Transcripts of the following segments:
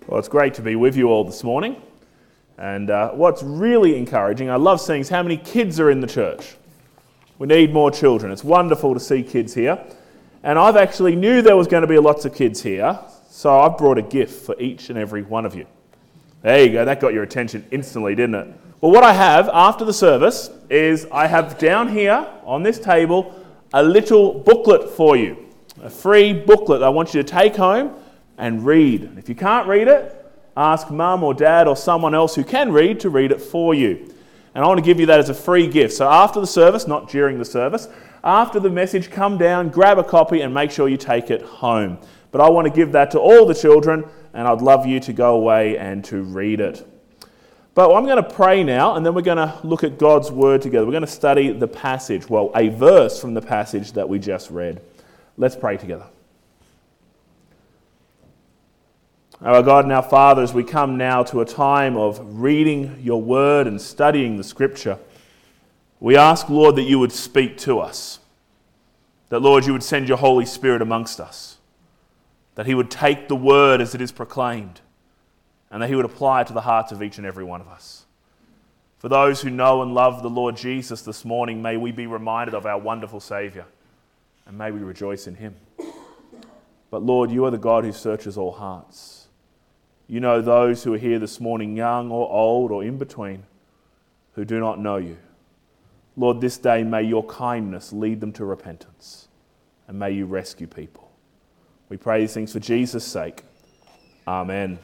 Well, it's great to be with you all this morning. And what's really encouraging, I love seeing, is how many kids are in the church. We need more children. It's wonderful to see kids here. And I've actually knew there was going to be lots of kids here, so I've brought a gift for each and every one of you. There you go, that got your attention instantly, didn't it? Well, what I have after the service is I have down here on this table a little booklet for you. A free booklet I want you to take home and read. And if you can't read it, ask mum or dad or someone else who can read to read it for you. And I want to give you that as a free gift. So after the service, not during the service, after the message, come down, grab a copy and make sure you take it home. But I want to give that to all the children, and I'd love you to go away and to read it. But I'm going to pray now, and then we're going to look at God's Word together. We're going to study the passage, well, a verse from the passage that we just read. Let's pray together. Our God and our Father, as we come now to a time of reading your Word and studying the Scripture, we ask, Lord, that you would speak to us. That, Lord, you would send your Holy Spirit amongst us. That he would take the Word as it is proclaimed, and that he would apply it to the hearts of each and every one of us. For those who know and love the Lord Jesus this morning, may we be reminded of our wonderful Saviour, and may we rejoice in him. But Lord, you are the God who searches all hearts. You know those who are here this morning, young or old or in between, who do not know you. Lord, this day may your kindness lead them to repentance, and may you rescue people. We pray these things for Jesus' sake. Amen.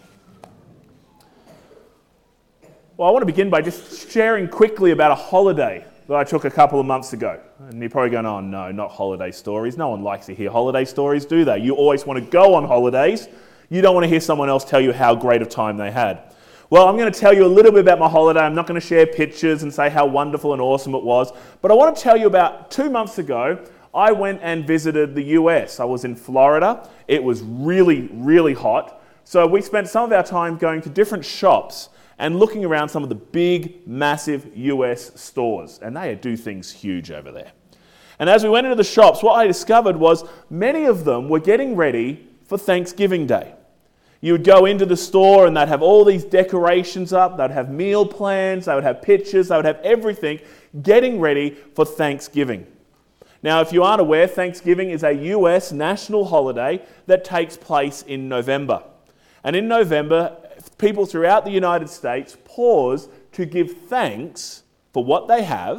Well, I want to begin by just sharing quickly about a holiday that I took a couple of months ago. And you're probably going, oh no, not holiday stories. No one likes to hear holiday stories, do they? You always want to go on holidays. You don't want to hear someone else tell you how great a time they had. Well, I'm going to tell you a little bit about my holiday. I'm not going to share pictures and say how wonderful and awesome it was. But I want to tell you about 2 months ago, I went and visited the US. I was in Florida. It was really, really hot. So we spent some of our time going to different shops and looking around some of the big, massive US stores. And they do things huge over there. And as we went into the shops, what I discovered was many of them were getting ready for Thanksgiving Day. You would go into the store and they'd have all these decorations up, they'd have meal plans, they would have pictures, they would have everything getting ready for Thanksgiving. Now, if you aren't aware, Thanksgiving is a US national holiday that takes place in November. And in November, people throughout the United States pause to give thanks for what they have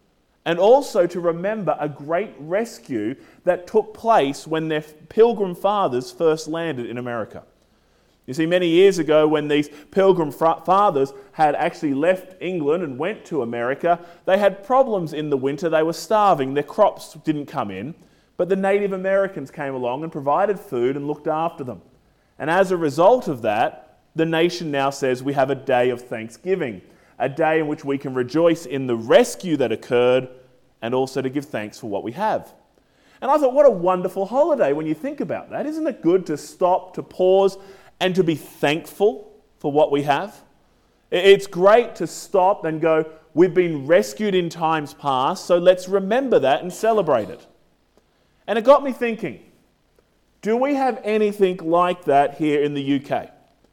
and also to remember a great rescue that took place when their Pilgrim Fathers first landed in America. You see, many years ago when these Pilgrim Fathers had actually left England and went to America, they had problems in the winter. They were starving. Their crops didn't come in. But the Native Americans came along and provided food and looked after them. And as a result of that, the nation now says we have a day of Thanksgiving, a day in which we can rejoice in the rescue that occurred and also to give thanks for what we have. And I thought, what a wonderful holiday when you think about that. Isn't it good to stop, to pause, and to be thankful for what we have? It's great to stop and go, we've been rescued in times past, so let's remember that and celebrate it. And it got me thinking, do we have anything like that here in the UK?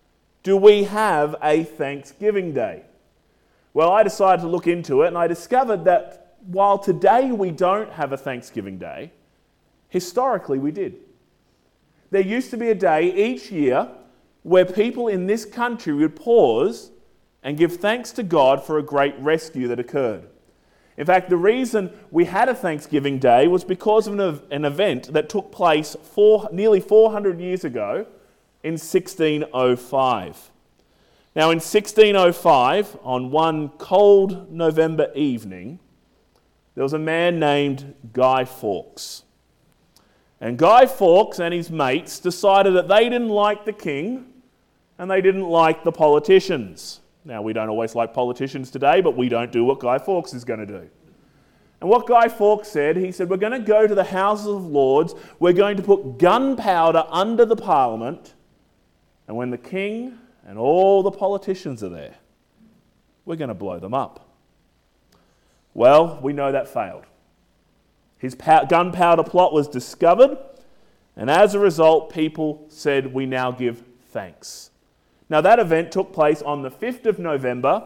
Do we have a Thanksgiving Day? Well, I decided to look into it and I discovered that while today we don't have a Thanksgiving Day, historically we did. There used to be a day each year where people in this country would pause and give thanks to God for a great rescue that occurred. In fact, the reason we had a Thanksgiving Day was because of an event that took place nearly 400 years ago in 1605. Now, in 1605, on one cold November evening, there was a man named Guy Fawkes. And Guy Fawkes and his mates decided that they didn't like the king and they didn't like the politicians. Now, we don't always like politicians today, but we don't do what Guy Fawkes is going to do. And what Guy Fawkes said, he said, we're going to go to the Houses of Lords, we're going to put gunpowder under the Parliament, and when the king and all the politicians are there, we're going to blow them up. Well, we know that failed. His gunpowder plot was discovered, and as a result, people said, we now give thanks. Now that event took place on the 5th of November,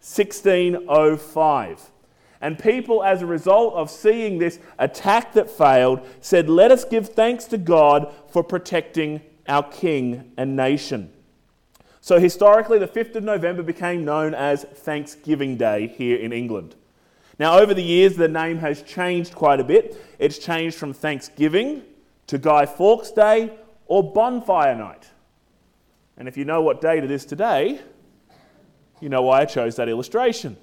1605. And people, as a result of seeing this attack that failed, said, "Let us give thanks to God for protecting our king and nation." So historically, the 5th of November became known as Thanksgiving Day here in England. Now, over the years, the name has changed quite a bit. It's changed from Thanksgiving to Guy Fawkes Day or Bonfire Night. And if you know what date it is today, you know why I chose that illustration.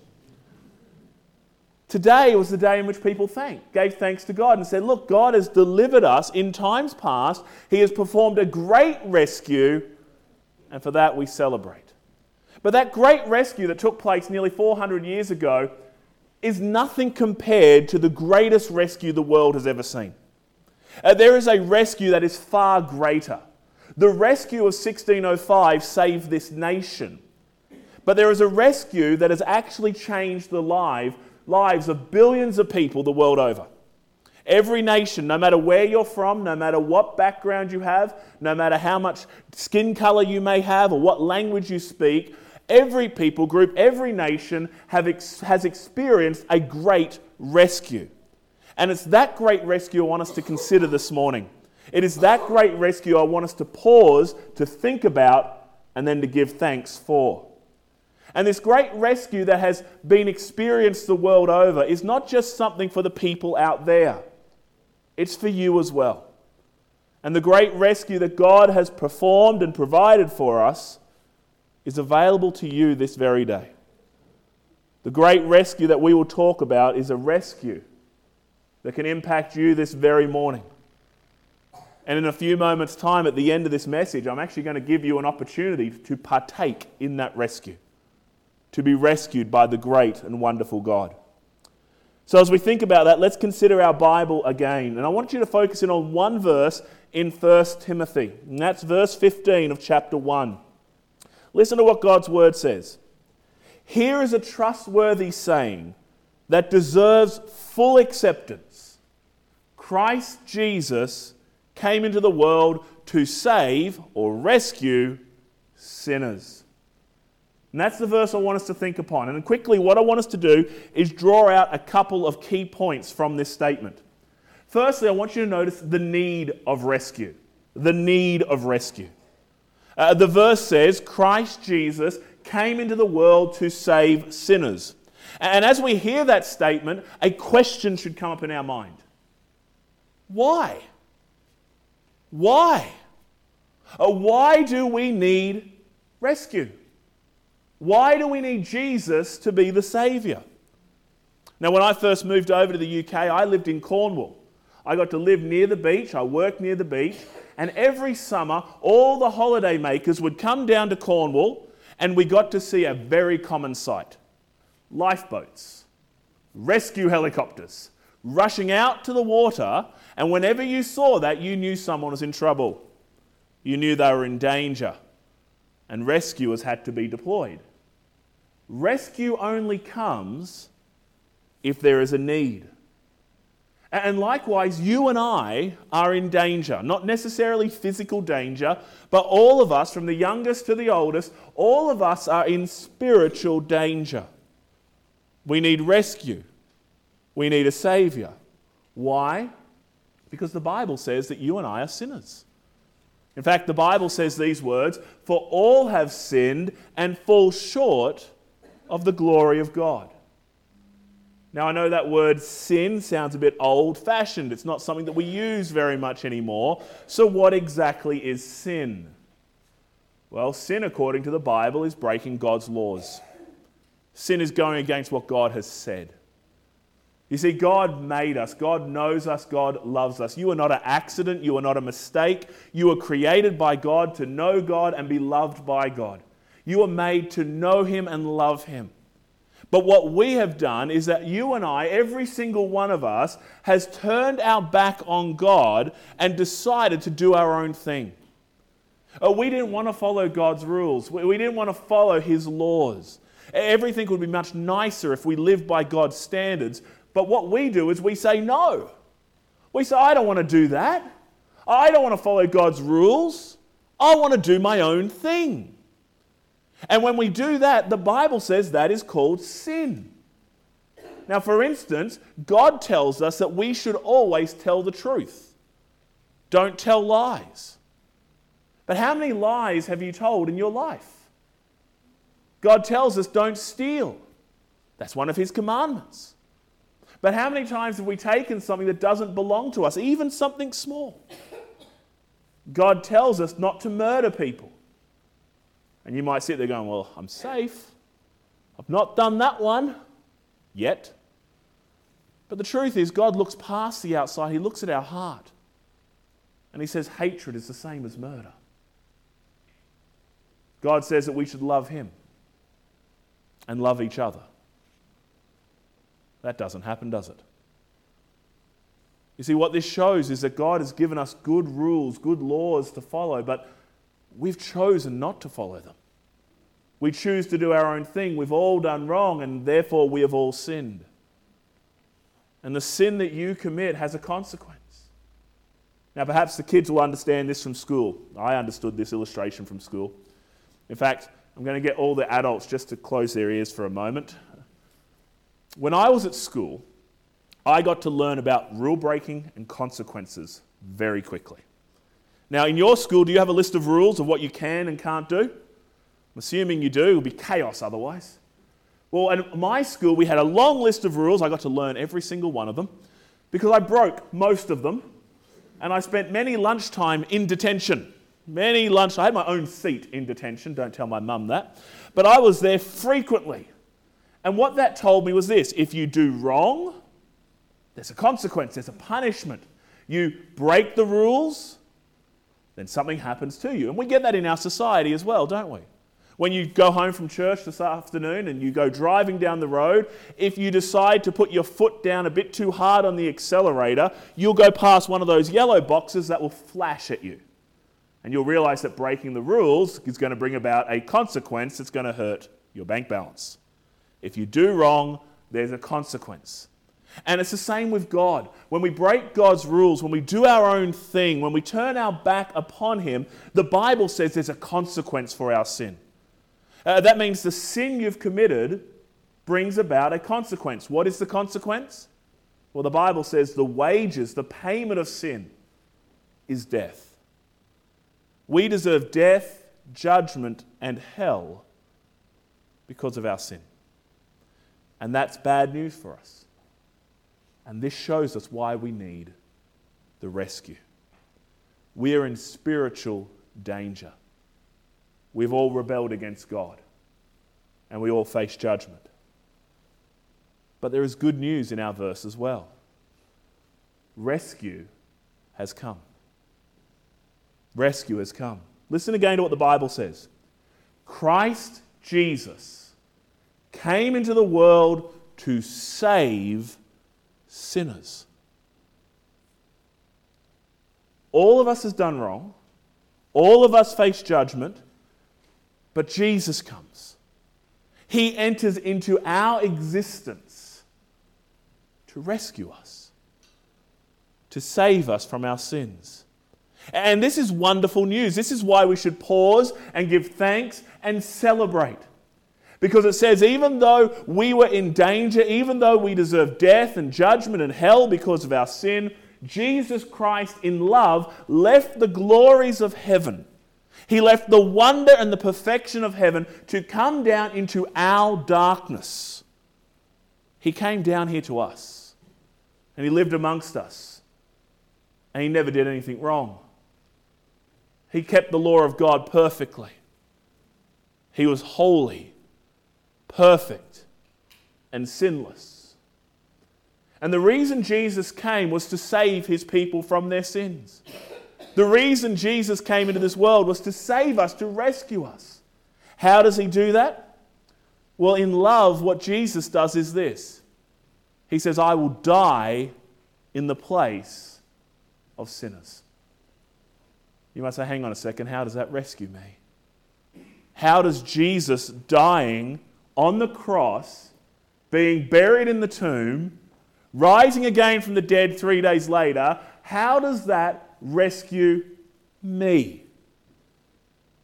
Today was the day in which people gave thanks to God and said, look, God has delivered us in times past. He has performed a great rescue, and for that we celebrate. But that great rescue that took place nearly 400 years ago is nothing compared to the greatest rescue the world has ever seen. There is a rescue that is far greater. The rescue of 1605 saved this nation. But there is a rescue that has actually changed the lives of billions of people the world over. Every nation, no matter where you're from, no matter what background you have, no matter how much skin colour you may have or what language you speak, every people group, every nation has experienced a great rescue. And it's that great rescue I want us to consider this morning. It is that great rescue I want us to pause, to think about, and then to give thanks for. And this great rescue that has been experienced the world over is not just something for the people out there. It's for you as well. And the great rescue that God has performed and provided for us is available to you this very day. The great rescue that we will talk about is a rescue that can impact you this very morning. And in a few moments' time, at the end of this message, I'm actually going to give you an opportunity to partake in that rescue, to be rescued by the great and wonderful God. So as we think about that, let's consider our Bible again. And I want you to focus in on one verse in 1 Timothy. And that's verse 15 of chapter 1. Listen to what God's word says. Here is a trustworthy saying that deserves full acceptance. Christ Jesus came into the world to save or rescue sinners. And that's the verse I want us to think upon. And quickly, what I want us to do is draw out a couple of key points from this statement. Firstly, I want you to notice the need of rescue. The need of rescue. The verse says, Christ Jesus came into the world to save sinners. And as we hear that statement, a question should come up in our mind. Why? Why? Why do we need rescue? Why do we need Jesus to be the Saviour? Now, when I first moved over to the UK, I lived in Cornwall. I got to live near the beach, I worked near the beach, and every summer, all the holiday makers would come down to Cornwall, and we got to see a very common sight. Lifeboats, rescue helicopters, rushing out to the water, and whenever you saw that, you knew someone was in trouble. You knew they were in danger, and rescuers had to be deployed. Rescue only comes if there is a need. And likewise, you and I are in danger. Not necessarily physical danger, but all of us, from the youngest to the oldest, all of us are in spiritual danger. We need rescue. We need a Saviour. Why? Because the Bible says that you and I are sinners. In fact, the Bible says these words, "For all have sinned and fall short of the glory of God." Now, I know that word sin sounds a bit old-fashioned. It's not something that we use very much anymore. So what exactly is sin? Well, sin, according to the Bible, is breaking God's laws. Sin is going against what God has said. You see, God made us. God knows us. God loves us. You are not an accident. You are not a mistake. You were created by God to know God and be loved by God. You are made to know Him and love Him. But what we have done is that you and I, every single one of us, has turned our back on God and decided to do our own thing. We didn't want to follow God's rules. We didn't want to follow His laws. Everything would be much nicer if we lived by God's standards. But what we do is we say no. We say, I don't want to do that. I don't want to follow God's rules. I want to do my own thing. And when we do that, the Bible says that is called sin. Now, for instance, God tells us that we should always tell the truth. Don't tell lies. But how many lies have you told in your life? God tells us don't steal. That's one of his commandments. But how many times have we taken something that doesn't belong to us, even something small? God tells us not to murder people. And you might sit there going, well, I'm safe. I've not done that one yet. But the truth is, God looks past the outside. He looks at our heart. And he says hatred is the same as murder. God says that we should love him and love each other. That doesn't happen, does it? You see, what this shows is that God has given us good rules, good laws to follow, but we've chosen not to follow them. We choose to do our own thing. We've all done wrong, and therefore we have all sinned. And the sin that you commit has a consequence. Now, perhaps the kids will understand this from school. I understood this illustration from school. In fact, I'm going to get all the adults just to close their ears for a moment. When I was at school, I got to learn about rule breaking and consequences very quickly. Now, in your school, do you have a list of rules of what you can and can't do? I'm assuming you do. It would be chaos otherwise. Well, at my school, we had a long list of rules. I got to learn every single one of them because I broke most of them, and I spent many lunchtime in detention. I had my own seat in detention. Don't tell my mum that. But I was there frequently. And what that told me was this: if you do wrong, there's a consequence, there's a punishment. You break the rules, then something happens to you. And we get that in our society as well, don't we? When you go home from church this afternoon and you go driving down the road, if you decide to put your foot down a bit too hard on the accelerator, you'll go past one of those yellow boxes that will flash at you. And you'll realize that breaking the rules is going to bring about a consequence that's going to hurt your bank balance. If you do wrong, there's a consequence. And it's the same with God. When we break God's rules, when we do our own thing, when we turn our back upon him, the Bible says there's a consequence for our sin. That means the sin you've committed brings about a consequence. What is the consequence? Well, the Bible says the wages, the payment of sin is death. We deserve death, judgment, and hell because of our sin. And that's bad news for us. And this shows us why we need the rescue. We are in spiritual danger. We've all rebelled against God, and we all face judgment. But there is good news in our verse as well. Rescue has come. Rescue has come. Listen again to what the Bible says. Christ Jesus came into the world to save sinners. All of us has done wrong. All of us face judgment. But Jesus comes. He enters into our existence to rescue us, to save us from our sins. And this is wonderful news. This is why we should pause and give thanks and celebrate. Because it says even though we were in danger, even though we deserve death and judgment and hell because of our sin, Jesus Christ in love left the glories of heaven. He left the wonder and the perfection of heaven to come down into our darkness. He came down here to us. And he lived amongst us. And he never did anything wrong. He kept the law of God perfectly. He was holy, perfect, and sinless. And the reason Jesus came was to save his people from their sins. The reason Jesus came into this world was to save us, to rescue us. How does he do that? Well, in love, what Jesus does is this. He says, I will die in the place of sinners. You might say, hang on a second, how does that rescue me? How does Jesus dying on the cross, being buried in the tomb, rising again from the dead 3 days later, how does that rescue me?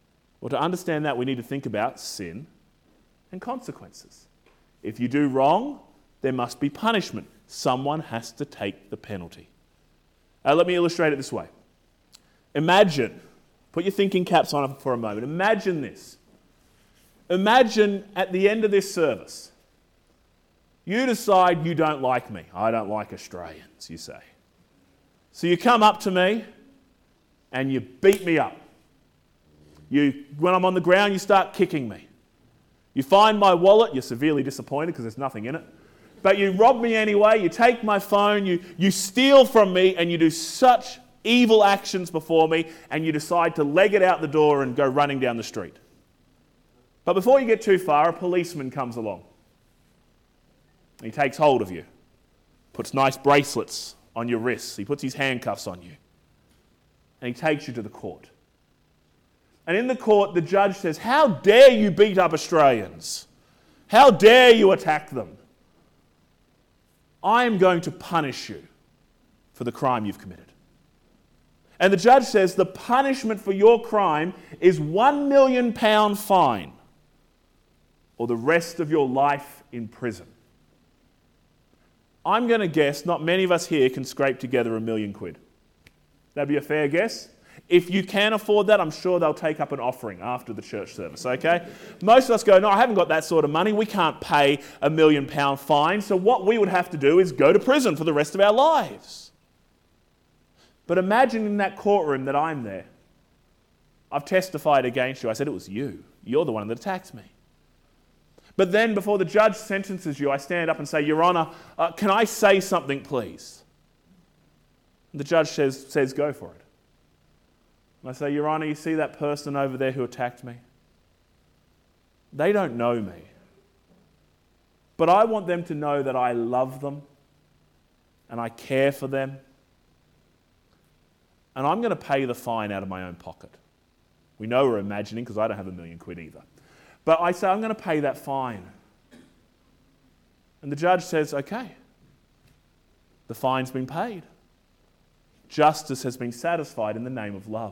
Well, to understand that, we need to think about sin and consequences. If you do wrong, there must be punishment. Someone has to take the penalty. Let me illustrate it this way. Imagine, put your thinking caps on for a moment. Imagine this. Imagine at the end of this service, you decide you don't like me. I don't like Australians, you say. So you come up to me and you beat me up. When I'm on the ground, you start kicking me. You find my wallet, you're severely disappointed because there's nothing in it. But you rob me anyway, you take my phone, you steal from me, and you do such evil actions before me, and you decide to leg it out the door and go running down the street. But before you get too far, a policeman comes along. He takes hold of you, puts nice bracelets on your wrists, he puts his handcuffs on you, and he takes you to the court. And in the court, the judge says, "How dare you beat up Australians? How dare you attack them? I am going to punish you for the crime you've committed." And the judge says, the punishment for your crime is £1 million fine or the rest of your life in prison. I'm going to guess not many of us here can scrape together £1 million. That'd be a fair guess. If you can afford that, I'm sure they'll take up an offering after the church service, okay? Most of us go, no, I haven't got that sort of money. We can't pay £1 million fine. So what we would have to do is go to prison for the rest of our lives. But imagine in that courtroom that I'm there. I've testified against you. I said it was you. You're the one that attacked me. But then before the judge sentences you, I stand up and say, "Your Honour, can I say something, please?" And the judge says, "Go for it." And I say, "Your Honour, you see that person over there who attacked me? They don't know me. But I want them to know that I love them and I care for them. And I'm going to pay the fine out of my own pocket." We know we're imagining because I don't have £1 million either. But I say, I'm going to pay that fine. And the judge says, okay, the fine's been paid. Justice has been satisfied in the name of love.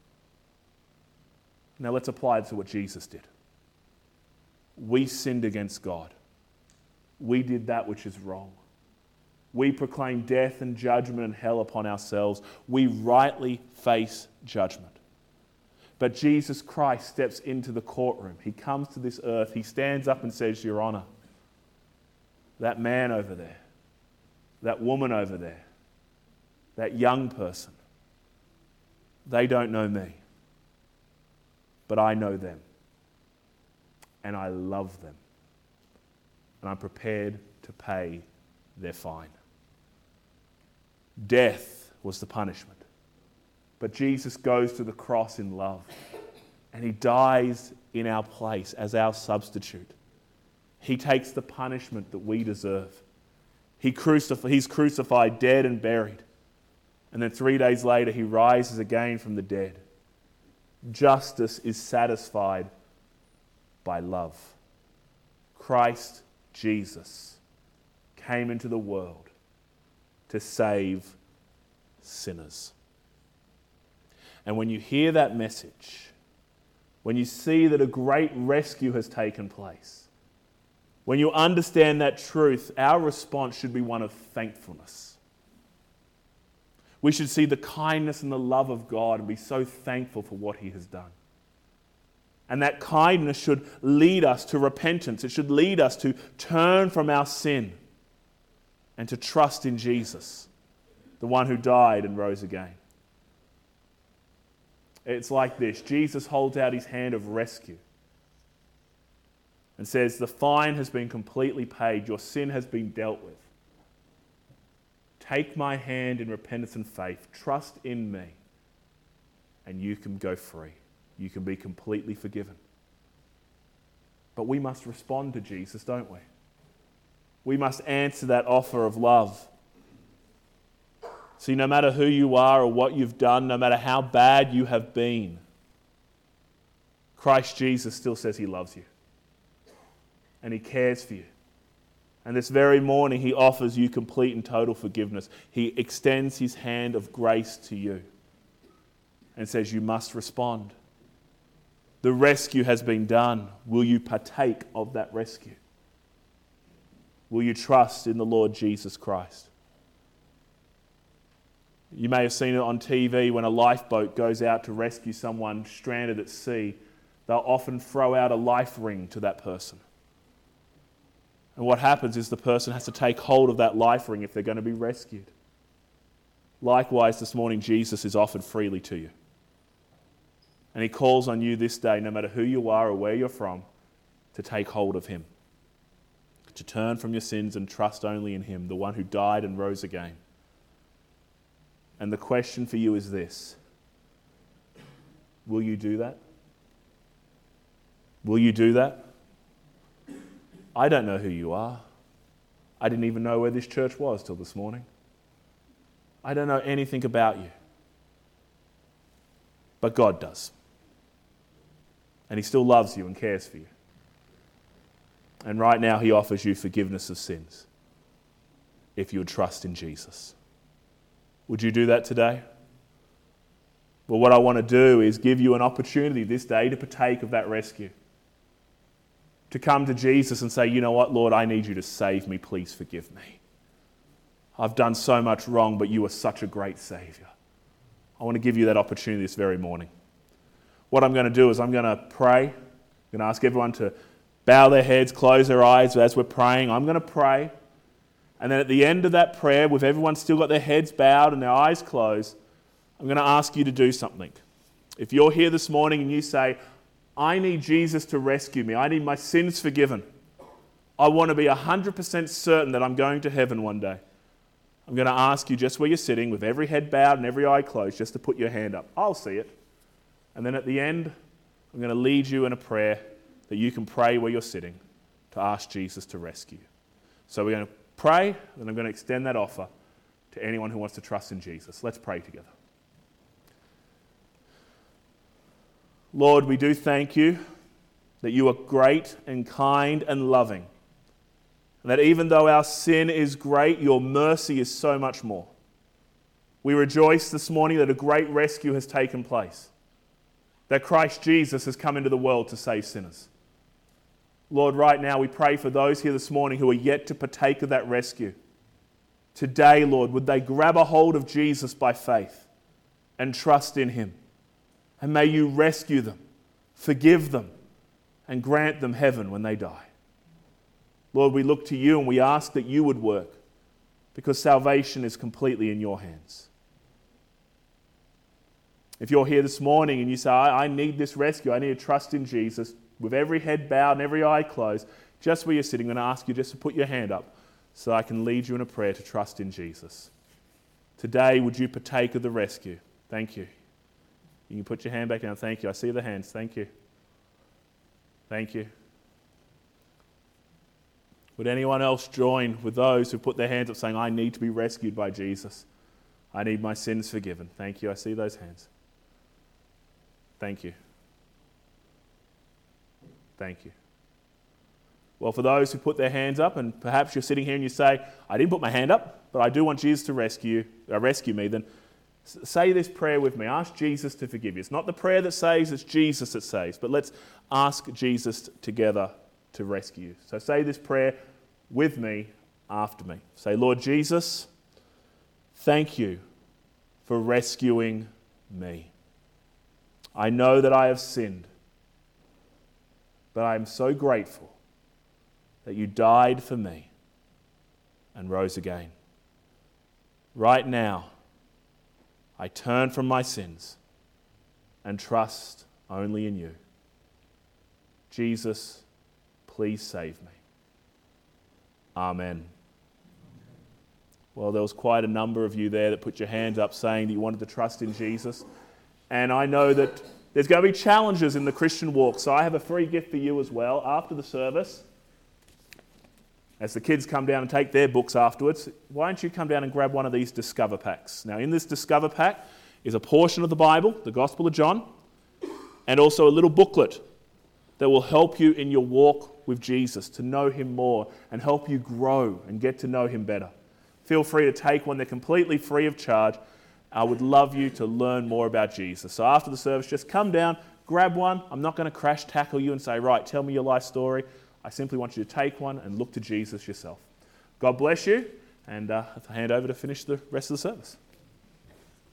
Now let's apply it to what Jesus did. We sinned against God. We did that which is wrong. We proclaim death and judgment and hell upon ourselves. We rightly face judgment. But Jesus Christ steps into the courtroom. He comes to this earth. He stands up and says, "Your Honour, that man over there, that woman over there, that young person, they don't know me, but I know them. And I love them. And I'm prepared to pay their fine." Death was the punishment. But Jesus goes to the cross in love. And he dies in our place as our substitute. He takes the punishment that we deserve. He's crucified, dead and buried. And then 3 days later, he rises again from the dead. Justice is satisfied by love. Christ Jesus came into the world to save sinners. And when you hear that message, when you see that a great rescue has taken place, when you understand that truth, our response should be one of thankfulness. We should see the kindness and the love of God and be so thankful for what he has done. And that kindness should lead us to repentance. It should lead us to turn from our sin and to trust in Jesus, the one who died and rose again. It's like this. Jesus holds out his hand of rescue and says, "The fine has been completely paid. Your sin has been dealt with. Take my hand in repentance and faith. Trust in me, and you can go free. You can be completely forgiven." But we must respond to Jesus, don't we? We must answer that offer of love. See, no matter who you are or what you've done, no matter how bad you have been, Christ Jesus still says he loves you. And he cares for you. And this very morning, he offers you complete and total forgiveness. He extends his hand of grace to you and says you must respond. The rescue has been done. Will you partake of that rescue? Will you trust in the Lord Jesus Christ? You may have seen it on TV when a lifeboat goes out to rescue someone stranded at sea. They'll often throw out a life ring to that person. And what happens is the person has to take hold of that life ring if they're going to be rescued. Likewise, this morning, Jesus is offered freely to you. And he calls on you this day, no matter who you are or where you're from, to take hold of him. To turn from your sins and trust only in him, the one who died and rose again. And the question for you is this: will you do that? Will you do that? I don't know who you are. I didn't even know where this church was till this morning. I don't know anything about you. But God does. And he still loves you and cares for you. And right now he offers you forgiveness of sins if you would trust in Jesus. Would you do that today? Well, what I want to do is give you an opportunity this day to partake of that rescue. To come to Jesus and say, you know what, Lord, I need you to save me. Please forgive me. I've done so much wrong, but you are such a great Saviour. I want to give you that opportunity this very morning. What I'm going to do is I'm going to pray. I'm going to ask everyone to bow their heads, close their eyes as we're praying. I'm going to pray. And then at the end of that prayer, with everyone still got their heads bowed and their eyes closed, I'm going to ask you to do something. If you're here this morning and you say, I need Jesus to rescue me. I need my sins forgiven. I want to be 100% certain that I'm going to heaven one day. I'm going to ask you just where you're sitting, with every head bowed and every eye closed, just to put your hand up. I'll see it. And then at the end, I'm going to lead you in a prayer that you can pray where you're sitting to ask Jesus to rescue you. So we're going to pray, and I'm going to extend that offer to anyone who wants to trust in Jesus. Let's pray together. Lord, we do thank you that you are great and kind and loving. And that even though our sin is great, your mercy is so much more. We rejoice this morning that a great rescue has taken place. That Christ Jesus has come into the world to save sinners. Lord, right now we pray for those here this morning who are yet to partake of that rescue. Today, Lord, would they grab a hold of Jesus by faith and trust in him. And may you rescue them, forgive them, and grant them heaven when they die. Lord, we look to you and we ask that you would work, because salvation is completely in your hands. If you're here this morning and you say, I need this rescue, I need to trust in Jesus, with every head bowed and every eye closed, just where you're sitting, I'm going to ask you just to put your hand up so I can lead you in a prayer to trust in Jesus. Today, would you partake of the rescue? Thank you. You can put your hand back down. Thank you. I see the hands. Thank you. Thank you. Would anyone else join with those who put their hands up saying, I need to be rescued by Jesus. I need my sins forgiven. Thank you. I see those hands. Thank you. Thank you. Well, for those who put their hands up, and perhaps you're sitting here and you say, I didn't put my hand up, but I do want Jesus to rescue me, then say this prayer with me. Ask Jesus to forgive you. It's not the prayer that saves, it's Jesus that saves. But let's ask Jesus together to rescue you. So say this prayer with me after me. Say, Lord Jesus, thank you for rescuing me. I know that I have sinned, but I am so grateful that you died for me and rose again. Right now, I turn from my sins and trust only in you. Jesus, please save me. Amen. Well, there was quite a number of you there that put your hands up saying that you wanted to trust in Jesus. And I know that there's going to be challenges in the Christian walk, so I have a free gift for you as well. After the service, as the kids come down and take their books afterwards, why don't you come down and grab one of these Discover Packs. Now, in this Discover Pack is a portion of the Bible, the Gospel of John, and also a little booklet that will help you in your walk with Jesus to know him more and help you grow and get to know him better. Feel free to take one. They're completely free of charge. I would love you to learn more about Jesus. So after the service, just come down, grab one. I'm not going to crash tackle you and say, right, tell me your life story. I simply want you to take one and look to Jesus yourself. God bless you, and I'll hand over to finish the rest of the service.